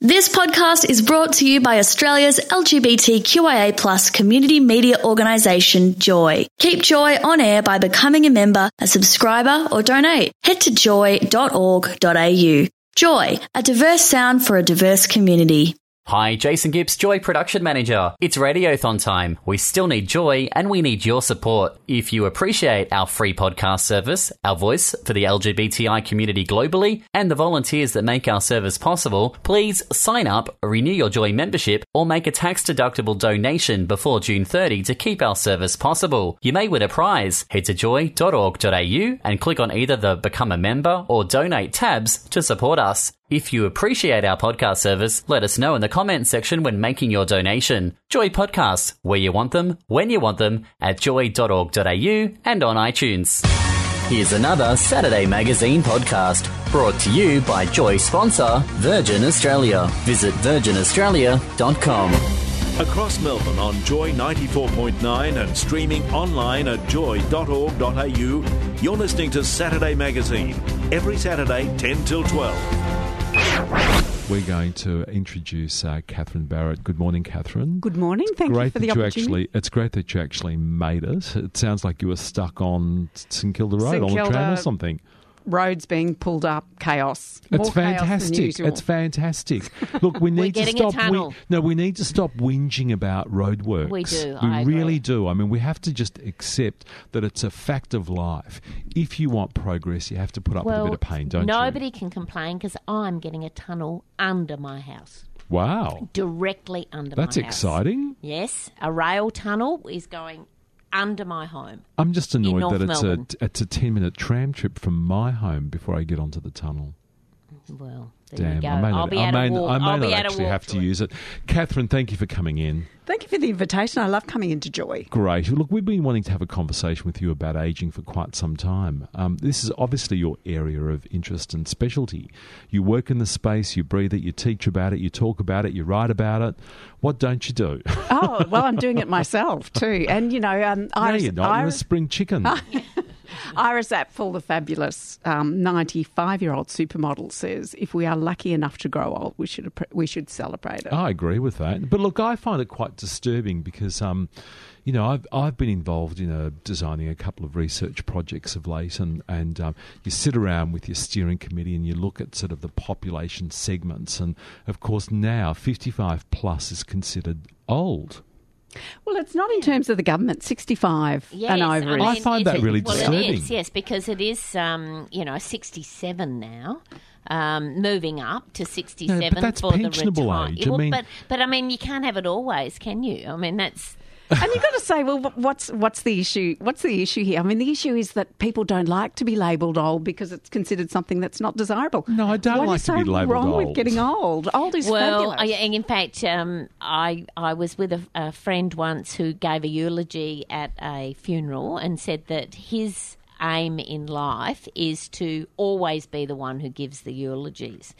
This podcast is brought to you by Australia's LGBTQIA+ community media organisation, Joy. Keep Joy on air by becoming a member, a subscriber or donate. Head to joy.org.au. Joy, a diverse sound for a diverse community. Hi, Jason Gibbs, Joy Production Manager. It's Radiothon time. We still need Joy and we need your support. If you appreciate our free podcast service, our voice for the LGBTI community globally, and the volunteers that make our service possible, please sign up, renew your Joy membership, or make a tax-deductible donation before June 30 to keep our service possible. You may win a prize. Head to joy.org.au and click on either the Become a Member or Donate tabs to support us. If you appreciate our podcast service, let us know in the comments section when making your donation. Joy Podcasts, where you want them, when you want them, at joy.org.au and on iTunes. Here's another Saturday Magazine podcast, brought to you by Joy sponsor, Virgin Australia. Visit virginaustralia.com. Across Melbourne on Joy 94.9 and streaming online at joy.org.au, you're listening to Saturday Magazine, every Saturday 10 till 12. We're going to introduce Catherine Barrett. Good morning, Catherine. Good morning. Thank you for the opportunity. It's great that you actually made it. It sounds like you were stuck on St Kilda Road on the tram or something. Roads being pulled up, chaos. It's fantastic. It's fantastic. Look, we need to stop. We need to stop whinging about roadworks. We do. We really do. I mean, we have to just accept that it's a fact of life. If you want progress, you have to put up with a bit of pain, don't you? Nobody can complain because I'm getting a tunnel under my house. Wow. Directly under my house. That's exciting. Yes. A rail tunnel is going under my home. I'm just annoyed that it's a 10-minute tram trip from my home before I get onto the tunnel. Well, there you go. I may not actually have to use it. Catherine, thank you for coming in. Thank you for the invitation. I love coming into Joy. Great. Look, we've been wanting to have a conversation with you about ageing for quite some time. This is obviously your area of interest and specialty. You work in the space, you breathe it, you teach about it, you talk about it, you write about it. What don't you do? Oh, well, I'm doing it myself too. And, Iris, you're not. You're a spring chicken. Iris Apfel, the fabulous 95-year-old supermodel, says, if we are lucky enough to grow old, we should celebrate it. I agree with that. But look, I find it quite disturbing because, I've been involved in designing a couple of research projects of late, and you sit around with your steering committee and you look at sort of the population segments. And, of course, now 55 plus is considered old. Well, it's not in terms of the government, 65 and over. I find that really disturbing. It is, yes, because it is, 67 now. Moving up to 67 but that's for the pensionable age. But you can't have it always, can you? I mean, that's. And you've got to say, well, what's the issue? What's the issue here? I mean, the issue is that people don't like to be labelled old because it's considered something that's not desirable. No, I don't like to be labelled old. What's wrong with getting old? Old is fabulous. Well, in fact, I was with a friend once who gave a eulogy at a funeral and said that his aim in life is to always be the one who gives the eulogies.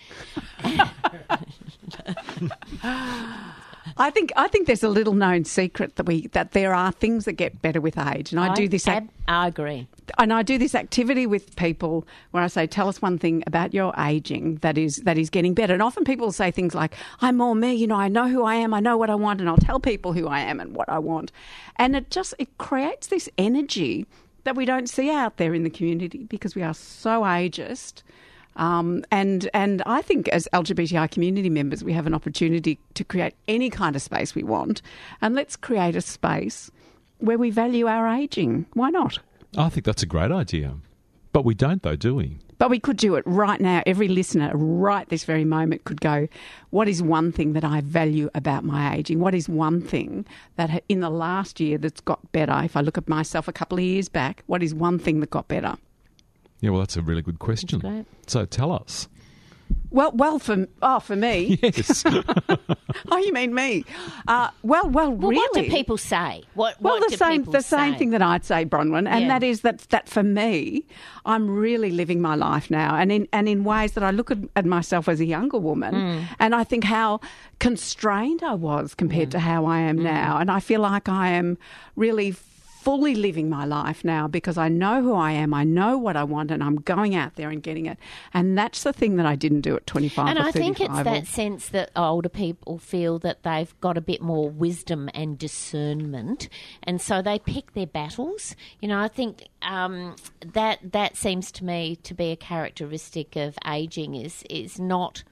I think there's a little known secret that there are things that get better with age, and I do this. I agree, and I do this activity with people where I say, "Tell us one thing about your aging that is getting better." And often people say things like, "I'm more me. I know who I am. I know what I want, and I'll tell people who I am and what I want." And it creates this energy that we don't see out there in the community because we are so ageist. And I think as LGBTI community members, we have an opportunity to create any kind of space we want. And let's create a space where we value our ageing. Why not? I think that's a great idea. But we don't, though, do we? But we could do it right now. Every listener right this very moment could go, what is one thing that I value about my ageing? What is one thing that in the last year that's got better? If I look at myself a couple of years back, what is one thing that got better? Yeah, well, that's a really good question. That's great. So tell us. Well, for me. Yes. Oh, you mean me? Well, really. What do people say? The same thing that I'd say, Bronwyn, and that is that for me, I'm really living my life now, and in ways that I look at myself as a younger woman, and I think how constrained I was compared to how I am now, and I feel like I am really fully living my life now because I know who I am, I know what I want, and I'm going out there and getting it. And that's the thing that I didn't do at 25 and or 35. I think it's that sense that older people feel that they've got a bit more wisdom and discernment, and so they pick their battles. You know, I think that seems to me to be a characteristic of ageing is not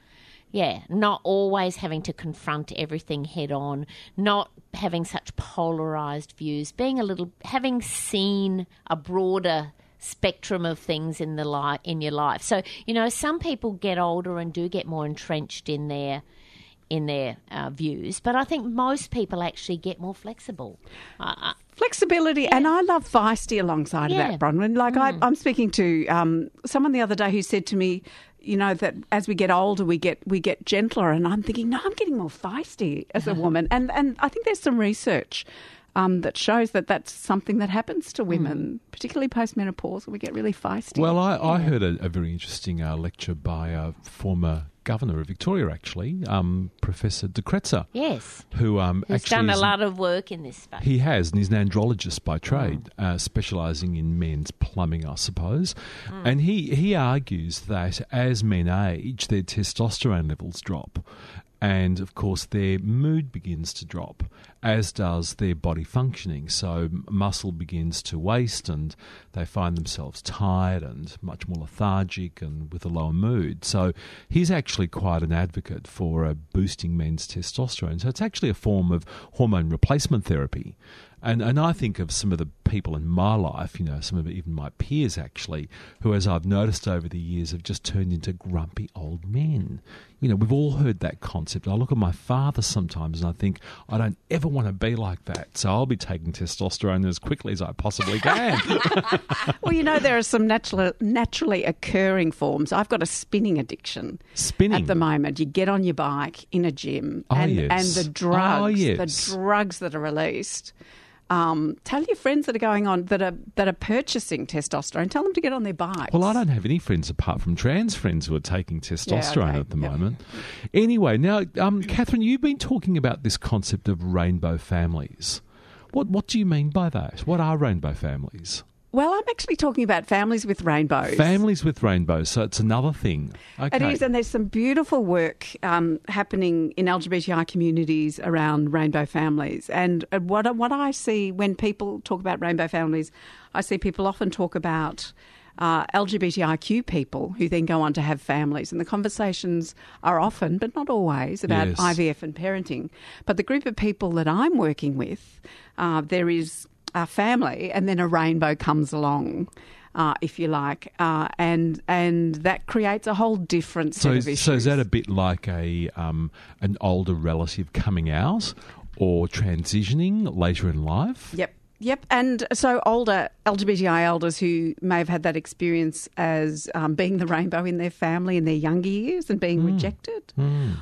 always having to confront everything head on, not having such polarised views, having seen a broader spectrum of things in your life. So, you know, some people get older and do get more entrenched in their views, but I think most people actually get more flexible. Flexibility, and I love feisty alongside of that, Bronwyn. Like I'm speaking to someone the other day who said to me, you know, that as we get older, we get gentler, and I'm thinking, no, I'm getting more feisty as a woman, and I think there's some research that shows that that's something that happens to women, particularly post-menopause, we get really feisty. Well, I heard a very interesting lecture by a former Governor of Victoria, actually, Professor De Kretser. Yes. Who He's done a lot of work in this space. He has, and he's an andrologist by trade, specialising in men's plumbing, I suppose. And he argues that as men age, their testosterone levels drop. And, of course, their mood begins to drop, as does their body functioning. So muscle begins to waste and they find themselves tired and much more lethargic and with a lower mood. So he's actually quite an advocate for boosting men's testosterone. So it's actually a form of hormone replacement therapy. And I think of some of the people in my life, you know, some of even my peers actually, who, as I've noticed over the years, have just turned into grumpy old men. You know, we've all heard that concept. I look at my father sometimes and I think, I don't ever want to be like that. So I'll be taking testosterone as quickly as I possibly can. Well, you know, there are some naturally occurring forms. I've got a spinning addiction. Spinning? At the moment. You get on your bike in a gym and the drugs that are released. Tell your friends that are going on that are purchasing testosterone. Tell them to get on their bikes. Well, I don't have any friends apart from trans friends who are taking testosterone at the moment. Anyway, now, Catherine, you've been talking about this concept of rainbow families. What do you mean by that? What are rainbow families? Well, I'm actually talking about families with rainbows. Families with rainbows, so it's another thing. Okay. It is, and there's some beautiful work happening in LGBTI communities around rainbow families. And what I see when people talk about rainbow families, I see people often talk about LGBTIQ people who then go on to have families. And the conversations are often, but not always, about IVF and parenting. But the group of people that I'm working with, there is a family and then a rainbow comes along, if you like, and that creates a whole different set of issues. So is that a bit like an older relative coming out or transitioning later in life? Yep. And so older LGBTI elders who may have had that experience as being the rainbow in their family in their younger years and being rejected,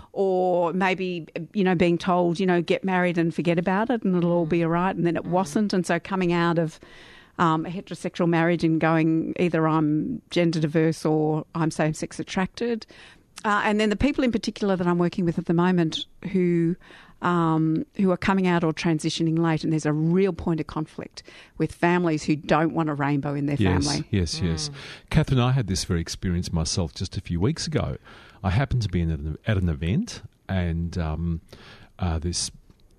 or maybe, you know, being told, you know, get married and forget about it and it'll all be all right, and then it wasn't. And so coming out of a heterosexual marriage and going either I'm gender diverse or I'm same-sex attracted. And then the people in particular that I'm working with at the moment who are coming out or transitioning late, and there's a real point of conflict with families who don't want a rainbow in their family. Yes. Catherine, I had this very experience myself just a few weeks ago. I happened to be at an event, and this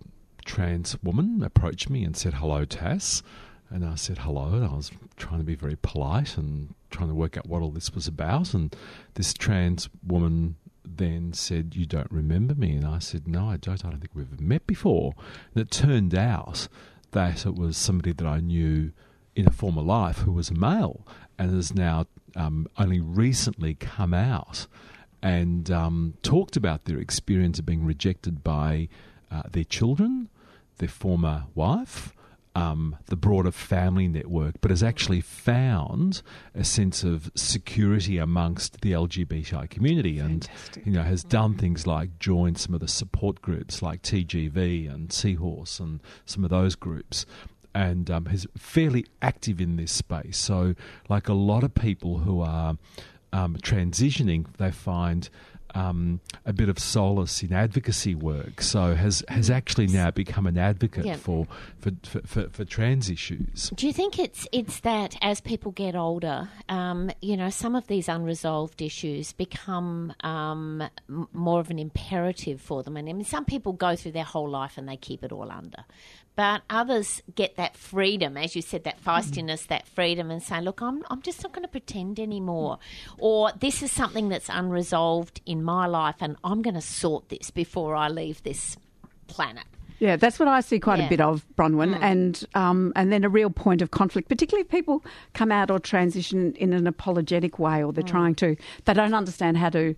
trans woman approached me and said, "Hello, Tass." And I said hello, and I was trying to be very polite and trying to work out what all this was about. And this trans woman then said, "You don't remember me?" And I said, "No, I don't. I don't think we've ever met before." And it turned out that it was somebody that I knew in a former life who was a male and has now only recently come out and talked about their experience of being rejected by their children, their former wife, the broader family network, but has actually found a sense of security amongst the LGBTI community. Fantastic. And, you know, has done things like join some of the support groups like TGV and Seahorse and some of those groups, and is fairly active in this space. So like a lot of people who are transitioning, they find a bit of solace in advocacy work, so has actually now become an advocate for trans issues. Do you think it's that as people get older, some of these unresolved issues become more of an imperative for them? And I mean, some people go through their whole life and they keep it all under. But others get that freedom, as you said, that feistiness, that freedom, and say, look, I'm just not going to pretend anymore. Or this is something that's unresolved in my life and I'm going to sort this before I leave this planet. Yeah, that's what I see quite a bit of, Bronwyn, and then a real point of conflict, particularly if people come out or transition in an apologetic way, or they don't understand how to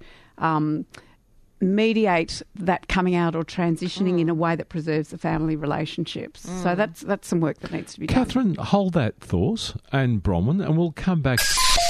mediate that coming out or transitioning in a way that preserves the family relationships. So that's some work that needs to be done. Catherine, hold that thought, and Bronwyn, and we'll come back.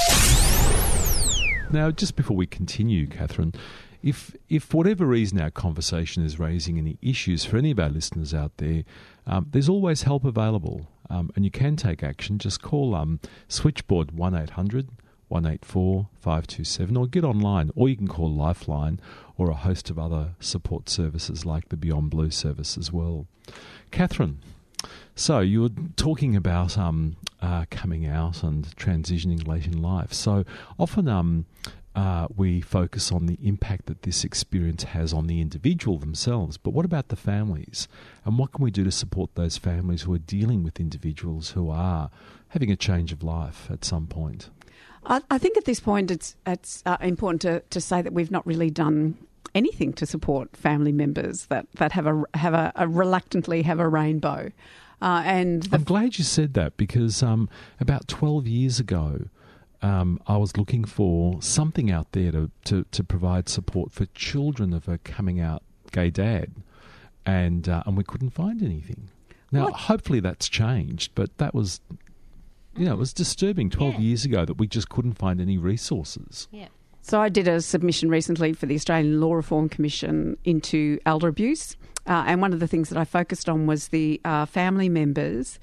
Now, just before we continue, Catherine, if for whatever reason our conversation is raising any issues for any of our listeners out there, there's always help available, and you can take action. Just call switchboard 1800 184 527, or get online, or you can call Lifeline or a host of other support services like the Beyond Blue service as well. Catherine, so you were talking about coming out and transitioning late in life. So often we focus on the impact that this experience has on the individual themselves, but what about the families? And what can we do to support those families who are dealing with individuals who are having a change of life at some point? I think at this point it's important to say that we've not really done anything to support family members that reluctantly have a rainbow. I'm glad you said that, because about 12 years ago, I was looking for something out there to provide support for children of a coming out gay dad, and we couldn't find anything. Now, hopefully that's changed, but that was... it was disturbing 12 years ago that we just couldn't find any resources. Yeah. So I did a submission recently for the Australian Law Reform Commission into elder abuse, and one of the things that I focused on was the family members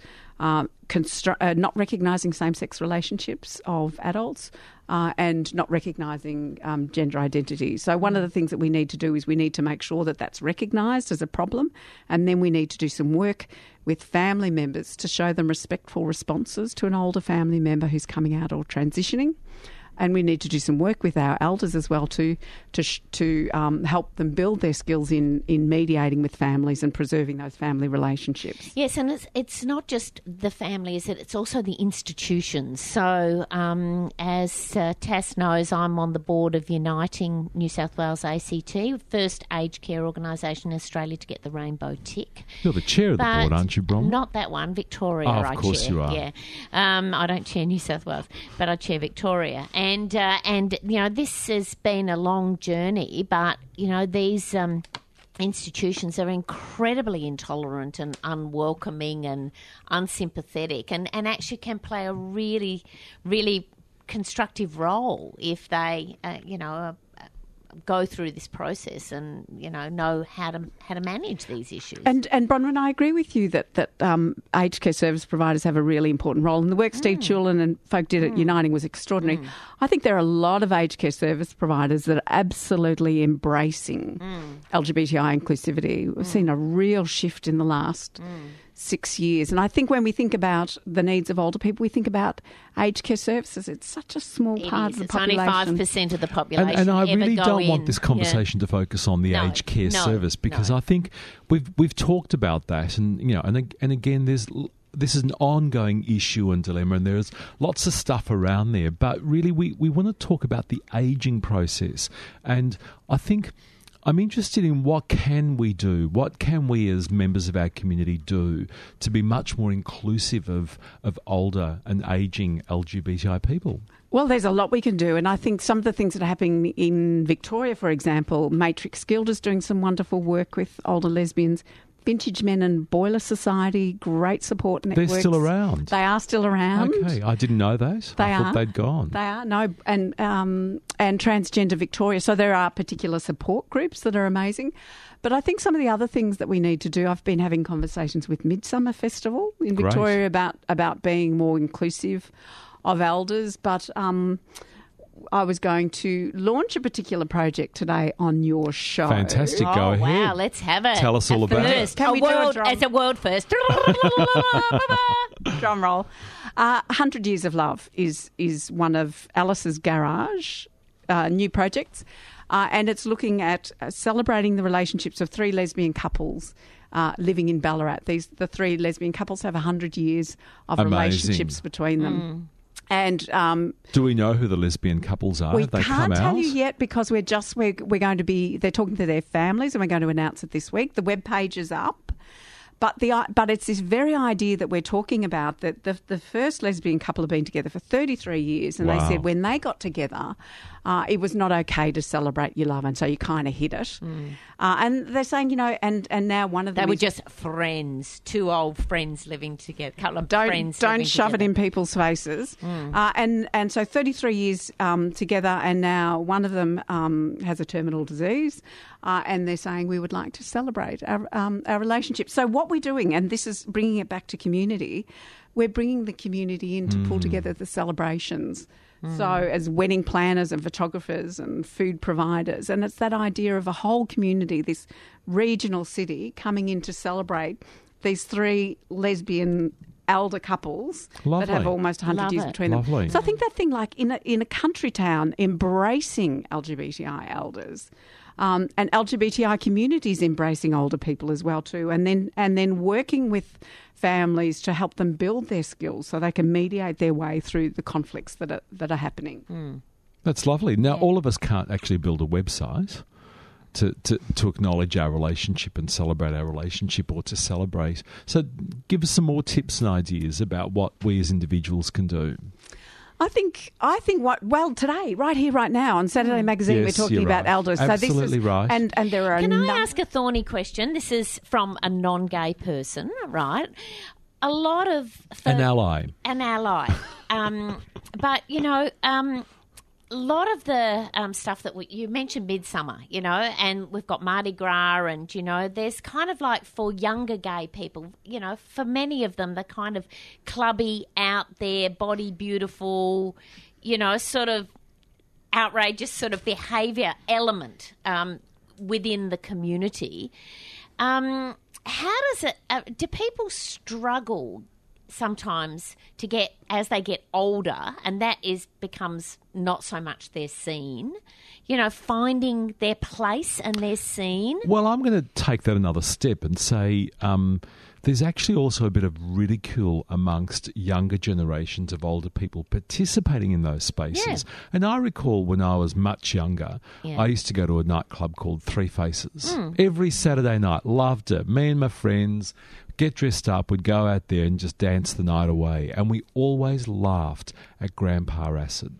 not recognising same-sex relationships of adults and not recognising gender identity. So one of the things that we need to do is we need to make sure that that's recognised as a problem, and then we need to do some work with family members to show them respectful responses to an older family member who's coming out or transitioning. And we need to do some work with our elders as well to help them build their skills in mediating with families and preserving those family relationships. Yes, and it's not just the families, it's also the institutions. So as Tass knows, I'm on the board of Uniting New South Wales ACT, first aged care organisation in Australia to get the rainbow tick. You're the chair of the board, aren't you, Brom? Not that one, Victoria. Of course chair. You are. Yeah, I don't chair New South Wales, but I chair Victoria. And this has been a long journey, but these institutions are incredibly intolerant and unwelcoming and unsympathetic, and actually can play a really, really constructive role if they go through this process and know how to manage these issues. And Bronwyn, I agree with you that aged care service providers have a really important role, and the work Steve Chulin and folk did at Uniting was extraordinary. I think there are a lot of aged care service providers that are absolutely embracing LGBTI inclusivity. We've seen a real shift in the last 6 years. And I think when we think about the needs of older people, we think about aged care services. It's such a small part of the population. It's only 5% of the population. And I really don't want this conversation to focus on the aged care service, because I think we've talked about that, and again, this is an ongoing issue and dilemma, and there's lots of stuff around there. But really, we want to talk about the ageing process, and I think I'm interested in what can we do, what can we as members of our community do to be much more inclusive of older and ageing LGBTI people? Well, there's a lot we can do, and I think some of the things that are happening in Victoria, for example, Matrix Guild is doing some wonderful work with older lesbians. Vintage Men and Boiler Society, great support networks. They're still around. They are still around. Okay, I didn't know those. I thought they'd gone. They are, no, and Transgender Victoria. So there are particular support groups that are amazing. But I think some of the other things that we need to do, I've been having conversations with Midsummer Festival in Victoria about being more inclusive of elders, but I was going to launch a particular project today on your show. Fantastic. Go Oh, ahead. wow, let's have it. Tell us all about it. First. Can we do a world, drum? as a world first. Drum roll. 100 Years of Love is one of Alice's Garage new projects, and it's looking at celebrating the relationships of 3 lesbian couples living in Ballarat. The 3 lesbian couples have 100 years of Amazing. relationships between them. And Do we know who the lesbian couples are? we Have they can't come tell out? you yet because we're going to be. They're talking to their families, and we're going to announce it this week. The web page is up, but it's this very idea that we're talking about, that the first lesbian couple have been together for 33 years, and Wow. they said when they got together, it was not okay to celebrate your love, and so you kind of hid it. And they're saying, and now one of them They were is- just friends, 2 old friends living together. Couple of friends Don't living shove together. it in people's faces. And so 33 years together, and now one of them has a terminal disease, and they're saying we would like to celebrate our relationship. So what we're doing, and this is bringing it back to community, we're bringing the community in to pull together the celebrations. So as wedding planners and photographers and food providers, and it's that idea of a whole community, this regional city coming in to celebrate these 3 lesbian elder couples Lovely. that have almost 100 Love years it. between Lovely. them. So I think that thing, like in a country town, embracing LGBTI elders, and LGBTI communities embracing older people as well too, and then working with families to help them build their skills so they can mediate their way through the conflicts that are happening. That's lovely. Now, all of us can't actually build a website to acknowledge our relationship and celebrate our relationship, or to celebrate. So give us some more tips and ideas about what we as individuals can do. I think today, right here, right now, on Saturday Magazine, Yes, we're talking you're about right. elders. Absolutely so this is, right. And there are Can a I ask a thorny question? This is from a non-gay person, right? A lot of... An ally. An ally. But, a lot of the stuff that you mentioned Midsummer, and we've got Mardi Gras, and, there's kind of like for younger gay people, for many of them, the kind of clubby, out there, body beautiful, sort of outrageous sort of behaviour element within the community. How does it, do people struggle sometimes to get, as they get older, and that becomes not so much their scene, finding their place and their scene? Well, I'm going to take that another step and say there's actually also a bit of ridicule amongst younger generations of older people participating in those spaces. Yeah. And I recall when I was much younger, Yeah. I used to go to a nightclub called Three Faces. Every Saturday night, loved it. Me and my friends get dressed up, we'd go out there and just dance the night away. And we always laughed at Grandpa Acid.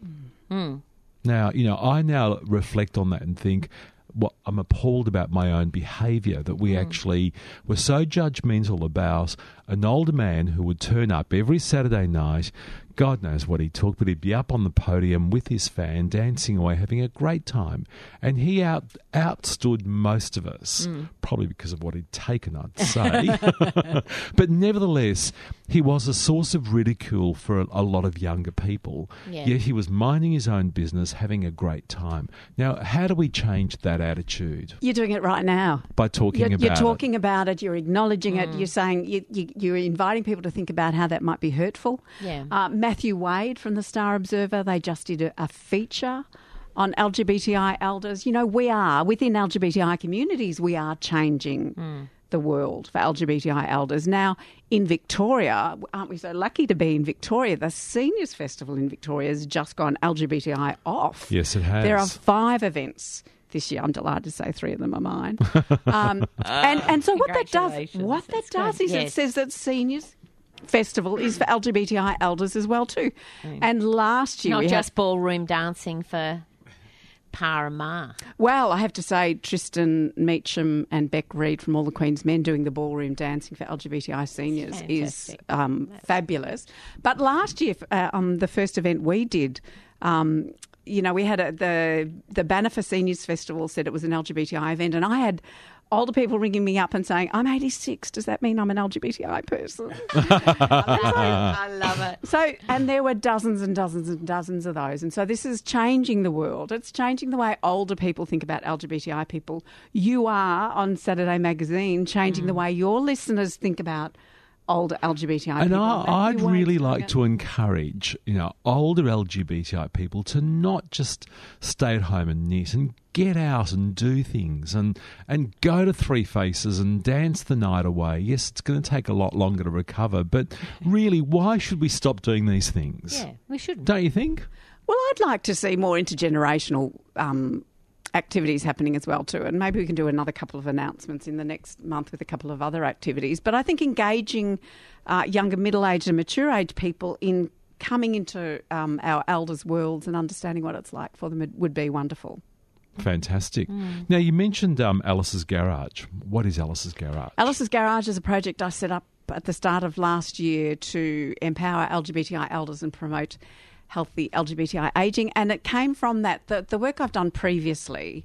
Now, I now reflect on that and think, I'm appalled about my own behaviour, that we actually were so judgmental about an older man who would turn up every Saturday night. God knows what he took, but he'd be up on the podium with his fan, dancing away, having a great time. And he outstood most of us, probably because of what he'd taken, I'd say. But nevertheless, he was a source of ridicule for a lot of younger people. Yeah. Yet he was minding his own business, having a great time. Now, how do we change that attitude? You're doing it right now. By talking about You're it. talking about it. You're acknowledging it. You're saying you're inviting people to think about how that might be hurtful. Yeah. Matthew Wade from the Star Observer, they just did a feature on LGBTI elders. We are, within LGBTI communities, we are changing the world for LGBTI elders. Now, in Victoria, aren't we so lucky to be in Victoria? The Seniors Festival in Victoria has just gone LGBTI off. Yes, it has. There are 5 events this year. I'm delighted to say 3 of them are mine. And so what that does Congratulations. is Yes. it says that Seniors Festival is for LGBTI elders as well too. And last year Not we just ballroom dancing for Pa and Ma. well, I have to say Tristan Meacham and Beck Reid from All the Queen's Men doing the ballroom dancing for LGBTI seniors is fabulous. But last year, the first event we did, we had the Banner for Seniors Festival said it was an LGBTI event, and I had older people ringing me up and saying, I'm 86, does that mean I'm an LGBTI person? I love it. So, and there were dozens and dozens and dozens of those. And so this is changing the world. It's changing the way older people think about LGBTI people. You are, on Saturday Magazine, changing the way your listeners think about older LGBTI and people. I'd really like to encourage, older LGBTI people to not just stay at home and knit and get out and do things and go to Three Faces and dance the night away. Yes, it's going to take a lot longer to recover, but really, why should we stop doing these things? Yeah, we shouldn't. Don't you think? Well, I'd like to see more intergenerational activities happening as well too, and maybe we can do another couple of announcements in the next month with a couple of other activities. But I think engaging younger, middle-aged and mature-aged people in coming into our elders' worlds and understanding what it's like for them would be wonderful. Fantastic. Now, you mentioned Alice's Garage. What is Alice's Garage? Alice's Garage is a project I set up at the start of last year to empower LGBTI elders and promote healthy LGBTI ageing, and it came from that. The work I've done previously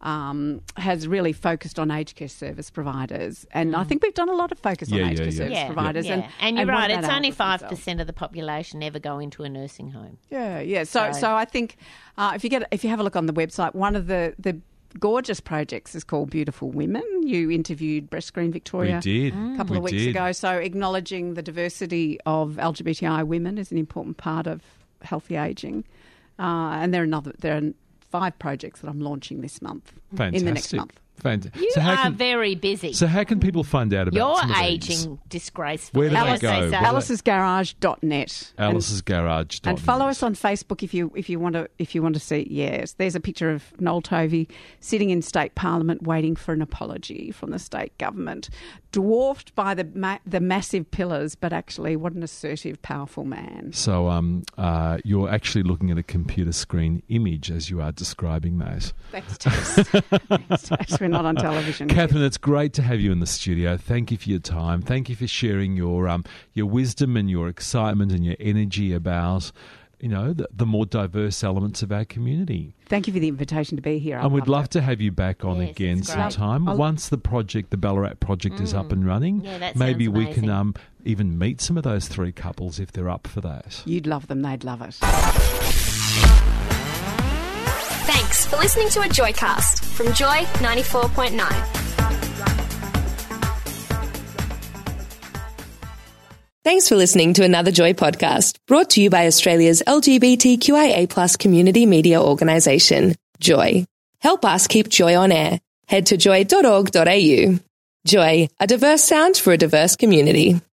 has really focused on aged care service providers, and I think we've done a lot of focus on aged care service providers. Yeah. And you're right, it's only 5% themselves. of the population ever go into a nursing home. Yeah. So I think if you have a look on the website, one of the gorgeous projects is called Beautiful Women. You interviewed Breast Screen Victoria a couple of weeks ago. So acknowledging the diversity of LGBTI women is an important part of healthy ageing, and there are 5 projects that I'm launching this month. Fantastic. In the next month. Fantastic. You are very busy. So how can people find out about You're some of aging these? disgracefully. Where do they go? AlicesGarage.net. AlicesGarage.net. And follow us on Facebook if you want to see. Yes, there's a picture of Noel Tovey sitting in State Parliament waiting for an apology from the state government, dwarfed by the massive pillars, but actually what an assertive, powerful man. So you're actually looking at a computer screen image as you are describing that. Thanks, Tess. Thanks, Tess. We're not on television. Catherine, it's great to have you in the studio. Thank you for your time. Thank you for sharing your wisdom and your excitement and your energy about the more diverse elements of our community. Thank you for the invitation to be here. And we'd love to have you back on again sometime. Once the Ballarat project is up and running, maybe we can even meet some of those 3 couples if they're up for that. You'd love them. They'd love it. Thanks for listening to a Joycast from Joy 94.9. Thanks for listening to another Joy podcast, brought to you by Australia's LGBTQIA+ community media organisation, Joy. Help us keep Joy on air. Head to joy.org.au. Joy, a diverse sound for a diverse community.